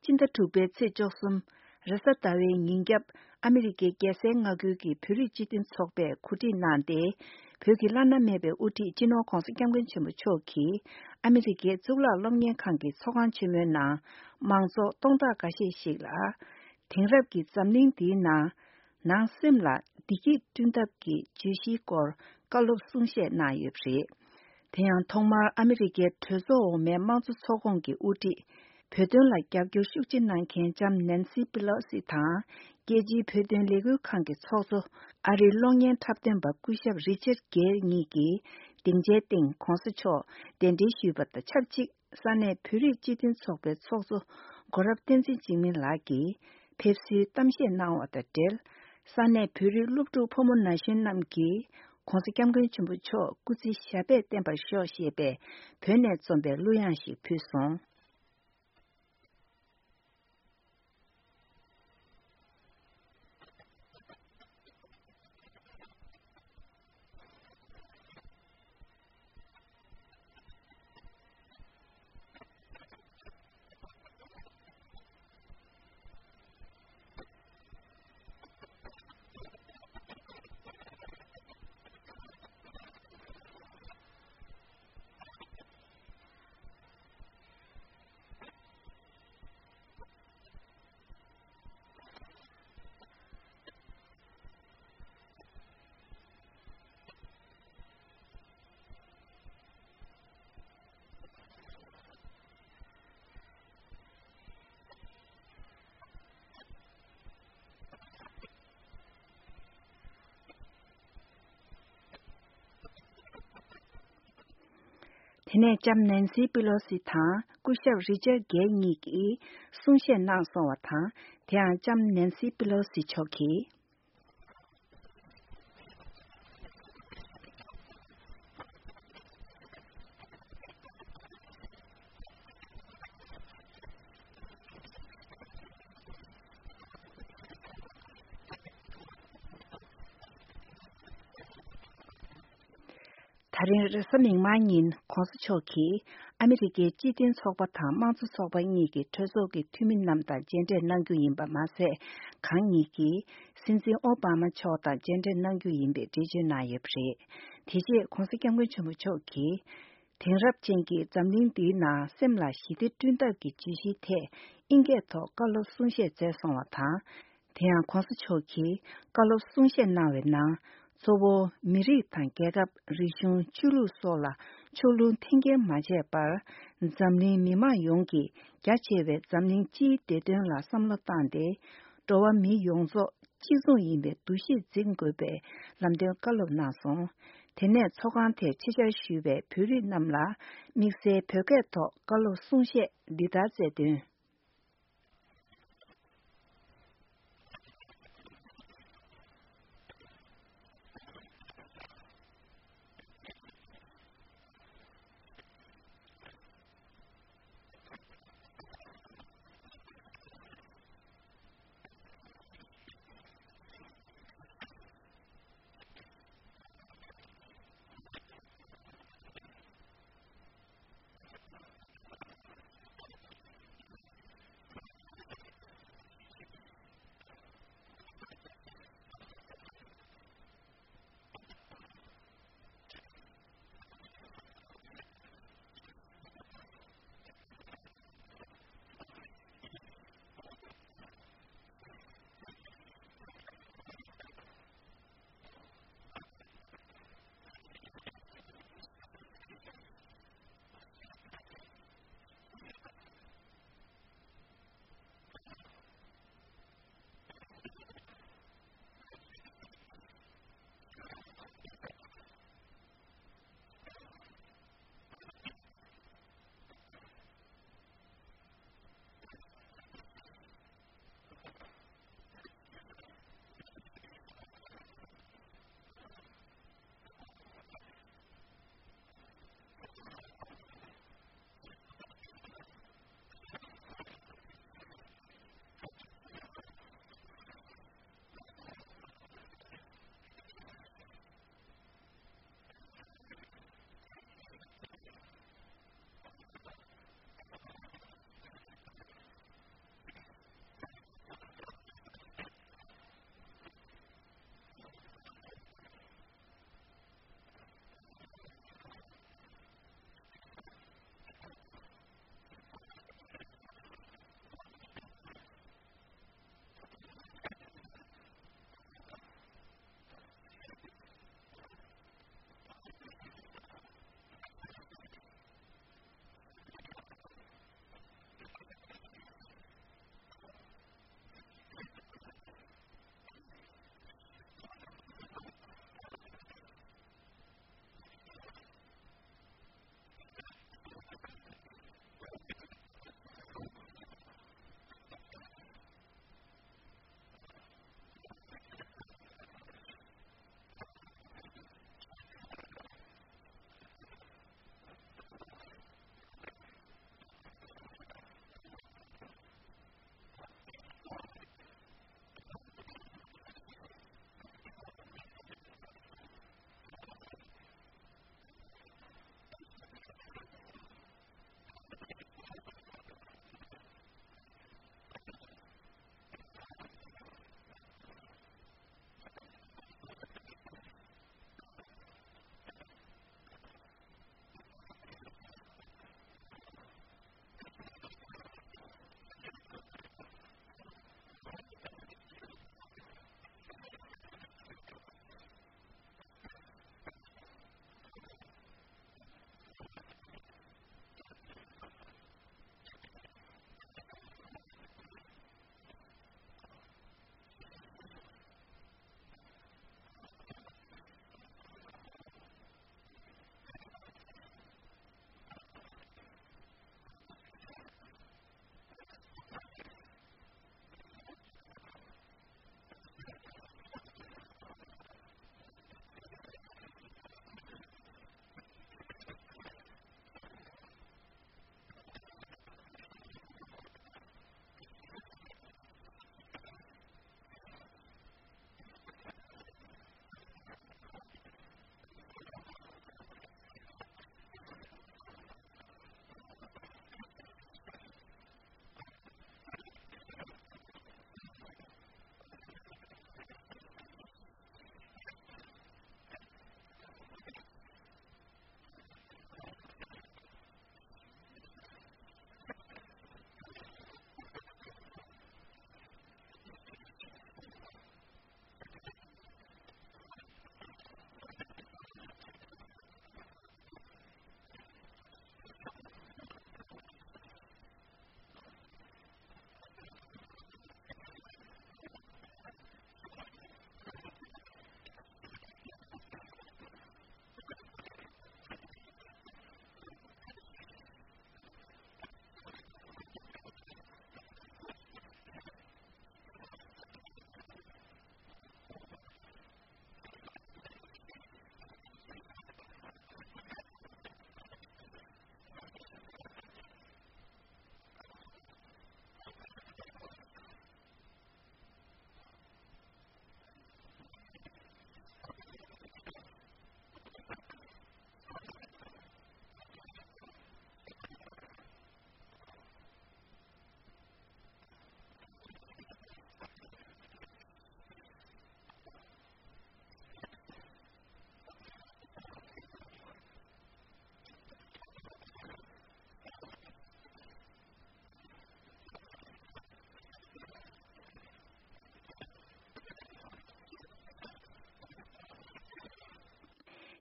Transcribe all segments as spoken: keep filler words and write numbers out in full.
진짜 두배 제조섬 레사다웨 닌갑 아메리게 게세 나규기 퓨리 지딘 속배 쿠디 난데 벽이 라나메베 우티 진호 콘스경근 첨부 초기 아메리게 줄라 롱년 칸기 소관 치면나 망소 동다 가시시라 딩럽기 잠닝디나 나심라 디기 둔답기 주시고 깔롭 숭셰 나유프리 대양 통말 아메리게 퇴소오메 망주 소공기 우디 표준라 갸교 슈진 난켄 잠 낸시 플러시 타 게지 표준 레고 칸게 소소 아리 롱년 탑된 바쿠샵 리처드 게 니기 딩제팅 콘스초 덴디 슈버트 찹직 산에 퓨리 지딘 속베 소소 고랍텐지 지민 라기 펩시 땀시 나와다 델 산에 퓨리 룹도 포문 나신 남기 콘스겸근 춤부초 꾸지 샤베 템바 쇼시베 베네 좀베 루양시 퓨송 Tene jam Nancy Pelosi ta kushab Richard Gay Niki Sunshe na so ta tia jam Nancy Pelosi choki 다른 레서밍 마인 콘스초키 아메리게 지딘 속바타 망주 속바니기 퇴소기 투민 남다 젠데 난규인바 마세 강니기 신지 오바마 초다 젠데 난규인베 디제나예프리 디제 콘스경근 주무초키 땡랍진기 잠닝디나 셈라 시디 튠다기 지시테 인게토 깔로 순셰 제송와타 대양 콘스초키 깔로 순셰 나웨나 소보 미리 탄계갑 리슌 추루 솔라 추루 탱게 마제바 잠니 미마 용기 갸체베 잠니 지 데든라 삼라탄데 도와 미 용조 지송인베 두시 진고베 람데 깔롭나송 테네 초간테 치절슈베 뷰리 남라 믹세 벽에토 깔로 숭셰 리다제드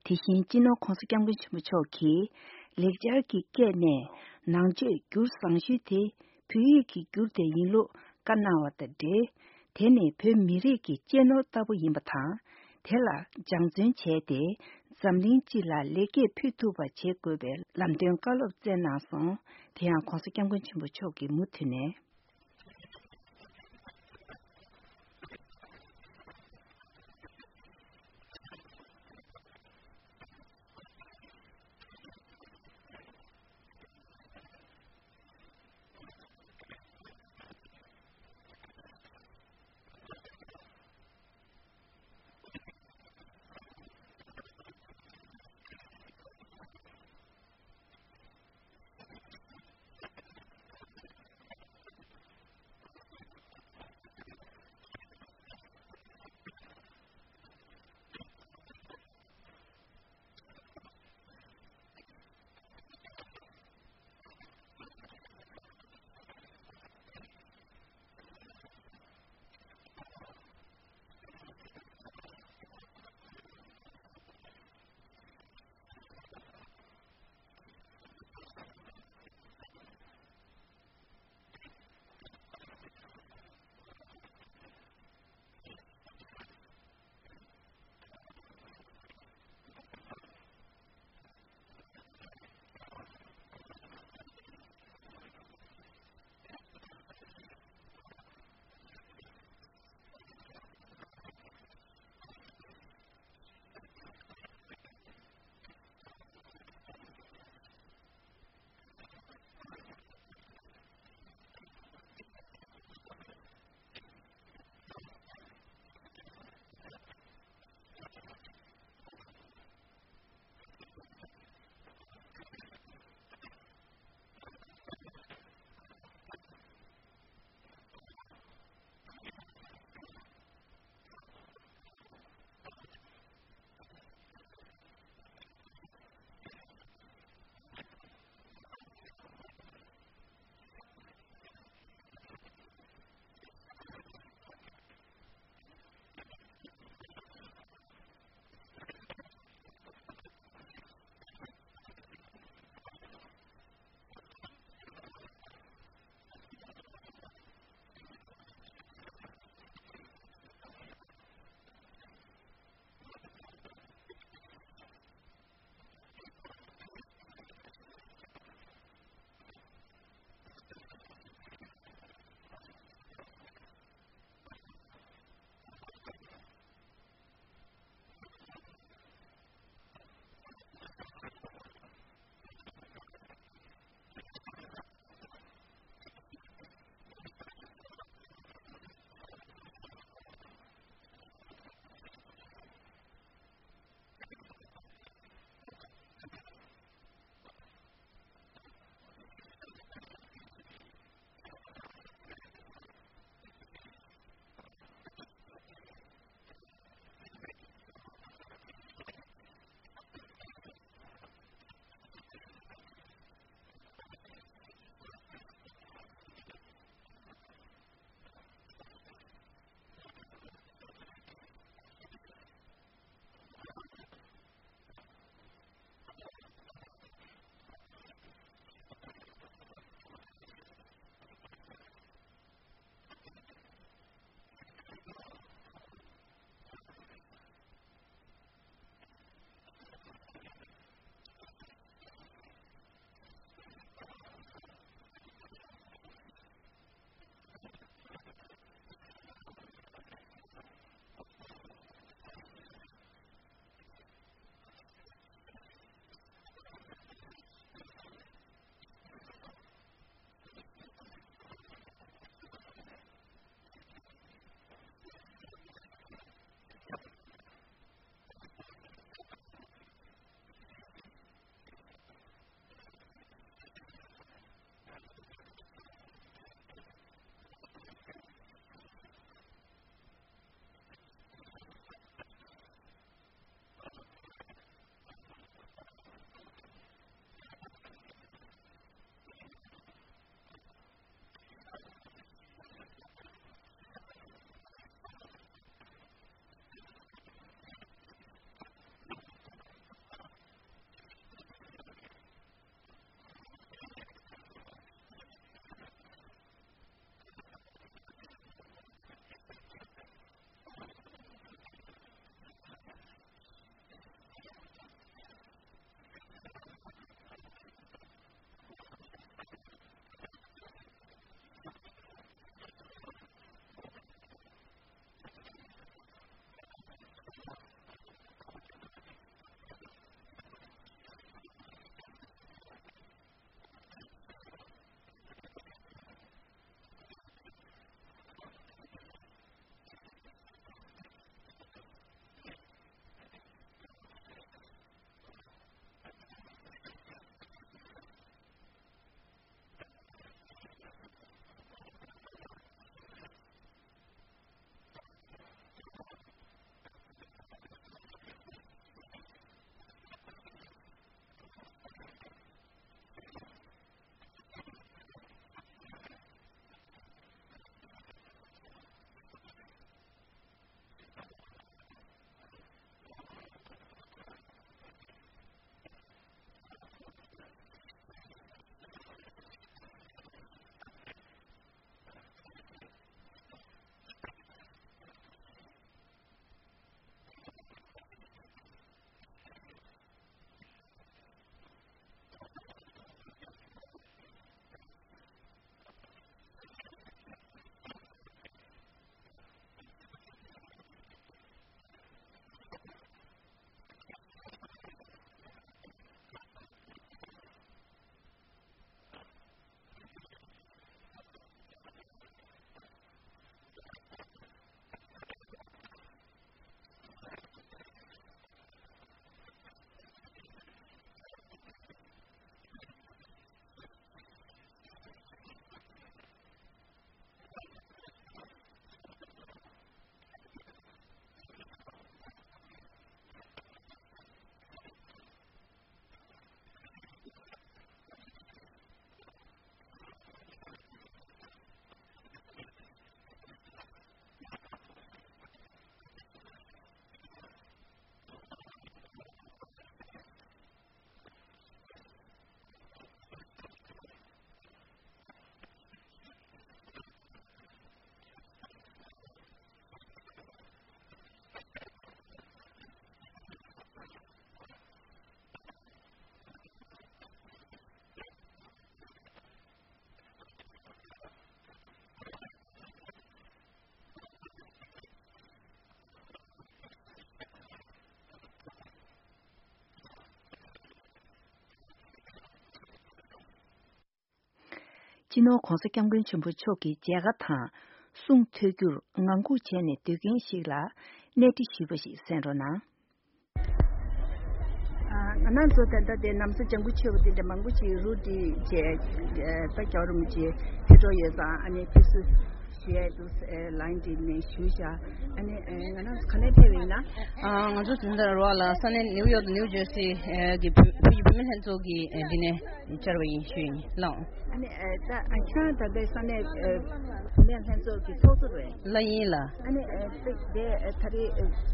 Tishin Jino Konsekyamgun Chimuchoki, Lekjarki Kene, Nangje Gur Sangshute, Puyiki Gurte Yinlo, Kanawata De, Tene Pe Miriki Jeno Tabu Yimbata, Tela Jangzun Che De, Zamlin Jila Leke Putuba Che Gobel, Lamdun Kalop Zenason, Tian Konsekyamgun Chimuchoki Mutune. 진호 공사경근 전부 초기 제가타 숭퇴규 응안구 전에 되긴시라 네티 시버시 센로나 난 저한테 남서 정부치부터 망부치 루디 제 백여름지 해줘야자 아니 피스 시에도 라인딩 슈샤 아니 나는 커넥트이나 아 아주 진짜로라 산에 뉴욕 뉴저시 기 비비면 한쪽이 디네 저러인 슈인 랑 아니 다 아차 다데 산에 면 한쪽이 소소래 라이라 아니 데 다리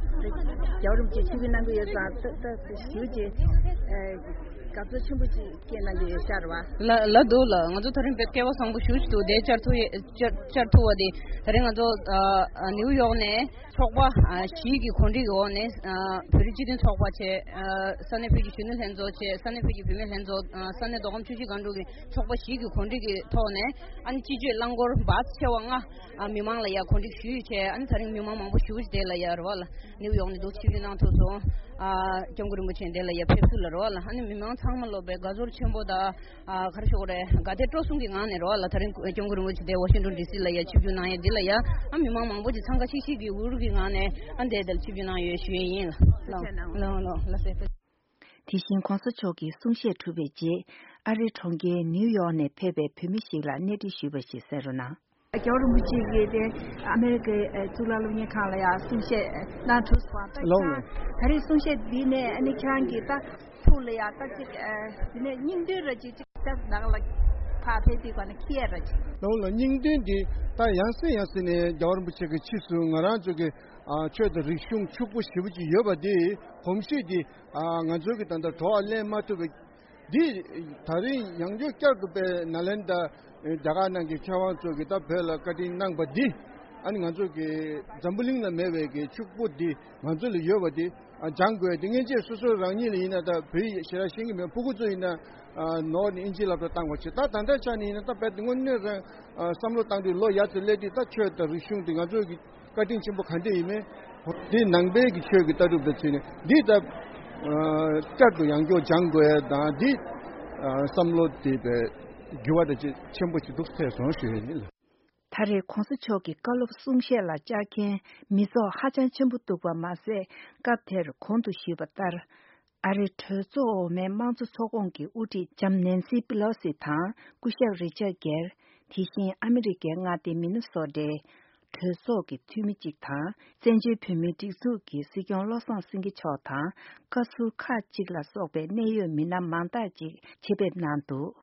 여름지 집이난 거 여자 또 슈지 가서 춤부지 깨난 게 샤르와 라 라도라 아주 다른 백개와 상부 슈스도 데 차투 차투와디 다른 아주 뉴욕네 속과 시기 콘리고네 프리지든 속과체 산에 피지 슈는 현조체 산에 피지 비면 현조 산에 도금 추시 간도기 속과 시기 콘리기 토네 아니 지주 랑고르 바체왕아 미망라야 콘리 슈체 아니 다른 미망 망부 슈스 데라야 월 뉴욕네 도치비난 토소 아 정그르 무첸데라야 페슬러월 아니 미망 상말로베 가조르 쳔보다 아 가르쇼레 가데 트로숭기 나네로 다른 정그르 무치데 워싱턴 디시라야 치주나에 딜라야 아 미망 망부지 상가시시기 우르기 안에 안데들 집이나에 슈인 노노 라세페 디신 콘서트기 송시에 투베지 아리 총계 뉴욕의 페베 페미시라 네디시버시 세르나 겨울 무지게데 아메리카 줄라루니 칼라야 송시에 나투스파 다리 송시에 비네 아니 칸기다 풀이야 딱 비네 닝데르지 딱 나갈라 파페디관에 키에르지 너는 닝데디 다 양세 양세네 겨울 무지게 치수가라 저게 아 최대 리슝 축구 시부지 여바디 홈시디 아 가족이 단다 도알레 마토베 디 다른 양적 껴그베 날렌다 자가난게 차원 쪽이다 벨라 카딘낭 바디 아니 가족이 잠블링나 메베게 축구디 가족이 여바디 장고에 등에지 수수랑니는 이나다 베이 시라싱이면 부구조이나 노 인지라도 땅고치 다 단다차니나 다 배등원네 삼로 땅도 로 야틀레디 다 최다 리슝 가족이 카딘 침보 칸데이메 디 낭베기 최기 따로 betine 디다 어 짜도 양교 장고에 다디 삼로 디베 교와데 첨부치 독스에 손실이 다리 콘스초기 걸럽 숭셰라 자케 미소 하전 첨부도 봐 마세 카테르 콘도 시바타르 아리 트조 메만주 소공기 우디 잠넨시 플러스타 쿠샤 리처게 티신 아메리게 나데 미누소데 트소기 튜미직타 센지 페미틱수기 시경 로선 싱기 초타 카수 카직라 소베 네요 미나 만다지 제베 난도